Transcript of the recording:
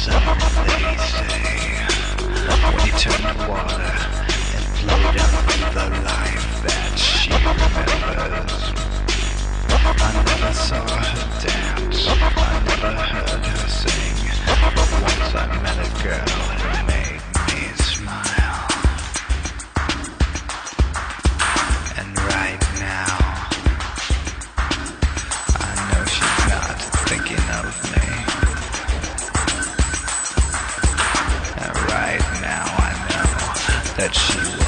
So they say, when you turn to water and float out through the life that she remembers. I never saw her dance, I never heard her sing, but once I met a girl who made me smile. And right now, I know she's not thinking of me. And right now I know that she